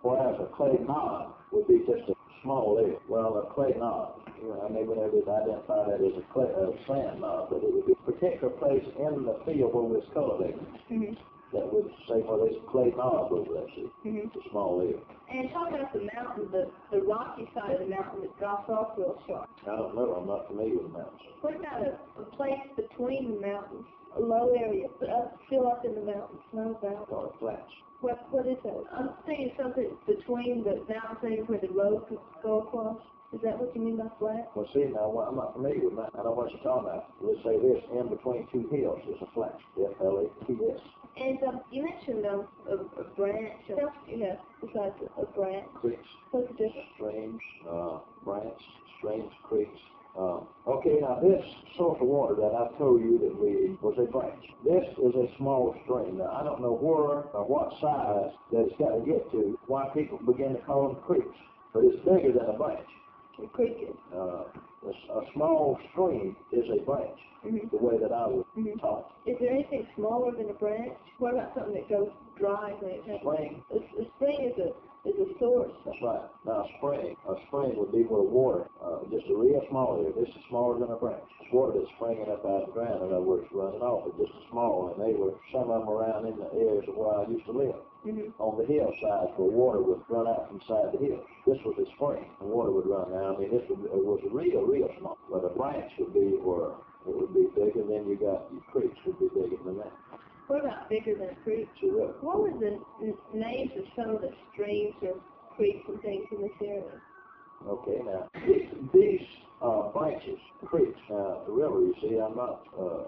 whereas a clay knob would be just a small area. Well, a clay knob, maybe they would identify that as a sand knob, but it would be a particular place in the field where it's cultivated. That would say, well, there's a clay knob over there, see? It's a small area. And talk about the mountain, the rocky side of the mountain that drops off real sharp. I don't know. I'm not familiar with mountains. What about a place between the mountains? A low area, but still up in the mountains, not about. Called flats. What is that? I'm saying something between the mountain things where the road could go across. Is that what you mean by flat? Well, see, now, I'm not familiar with that. I don't know what you're talking about. Let's say this, in between two hills is a flat. F-L-A-T-S. And you mentioned a branch. What else do you have besides a branch? Creeks. What's the difference? Streams, branch, streams, creeks. Okay, now this source of water that I told you that was a branch. This is a small stream. Now, I don't know where or what size that it's got to get to, why people begin to call them creeks. But it's bigger than a branch. A creek is? A small stream is a branch, the way that I was taught. Is there anything smaller than a branch? What about something that goes dry when it happens? Spring. A spring is a source. That's right. Now, a spring would be where water, just a real small area. This is smaller than a branch. It's water that's springing up out of the ground, in other words, running off. It's just a small, and they were some of them around in the areas where I used to live. On the hillside where water would run out from side the hill. This was a spring, and water would run out. I mean, this was real small. But a branch would be where it would be bigger, and then you got your creeks would be bigger than that. What about bigger than a creek? Sure. What were the names of some of the streams or creeks and things in this area? Okay, now, these branches, creeks, the river, you see, I'm not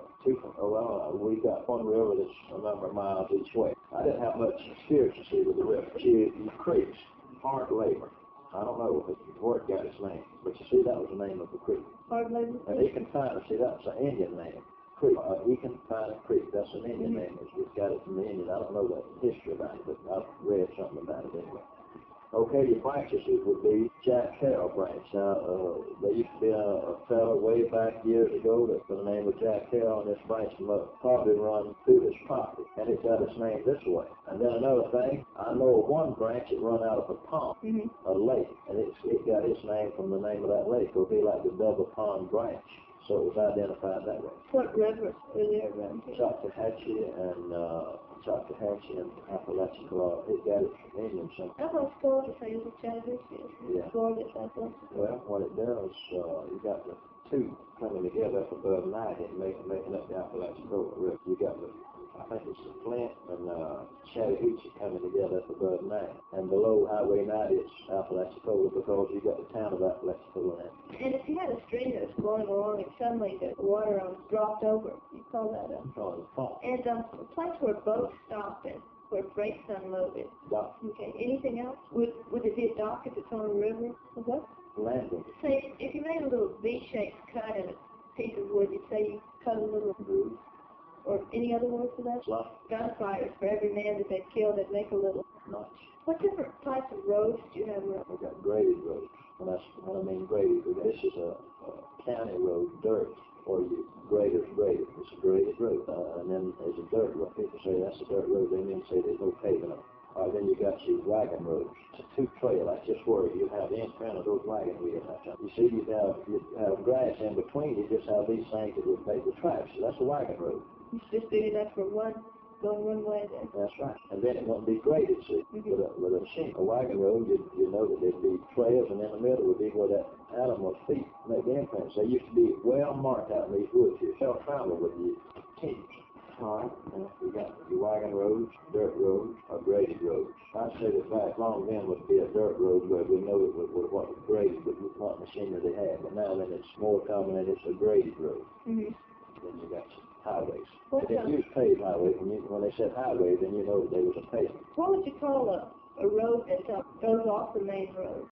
we got one river that's a number of miles each way. I didn't have much experience, you see, with the river. See, creeks, hard labor. I don't know where it got its name, but you see, that was the name of the creek. Hard labor? And Econfina, see, that's an Indian name. Creek, Econfina Creek, that's an Indian name. It's got it from the Indian. I don't know the history about it, but I've read something about it anyway. Okay, your branches would be Jack Carroll branch. Now, there used to be a fellow way back years ago that by the name of Jack Carroll, and this branch probably run through his property, and it got its name this way. And then another thing, I know of one branch that run out of a pond, a lake, and it got its name from the name of that lake. It would be like the Double Pond branch. So it was identified that way. What rivers were there around here? Chattahoochee and Apalachicola. It got it from Indian something. I thought Florida say it was Chattahoochee. Yeah. Florida, Southwest. Well, what it does, you got the two coming together up above Nighthead, making up the Apalachicola River. You got I think it's the Flint and Chattahoochee coming together up above Night. And below Highway 90, it's Apalachicola because you got the town of Apalachicola in it. And if you had a stream that was flowing along and suddenly the water dropped over, you call that a fault. And a place where boats stop and where freight's unloaded. Dock. Okay. Anything else? Would it be a dock if it's on a river? Or what? Landing. Say, if you made a little V-shaped cut in a piece of wood, you'd say you cut a little groove. Or any other word for that? Slot. Gunfighters, for every man that they killed, they'd make a little Notch. What different types of roads do you have around? We've got graded roads. When I mean graded, this is a county road, dirt, or you graded. It's a graded road. And then there's a dirt road. People say that's a dirt road. They mean say there's no pavement on it. Then you got your wagon roads. It's a two-trail. That's just where you have the imprint of those wagon wheels. You see, you have grass in between. You just have these things that would make the tracks. So that's a wagon road. It's just big enough for going one way then. That's right. And then it won't be graded, see, with a machine. A wagon road, you know that there'd be trails, and in the middle would be where that animal's feet make the imprints. They used to be well marked out in these woods. You shall travel with your teeth. All right. You got your wagon roads, dirt roads, or graded roads. I'd say that back long then would be a dirt road where we know it what was graded, but what machinery they had. But now then it's more common that it's a graded road. Then you got your highways. They didn't use paved highways. When they said highway, then you know that there was a pavement. What would you call a road that goes off the main road?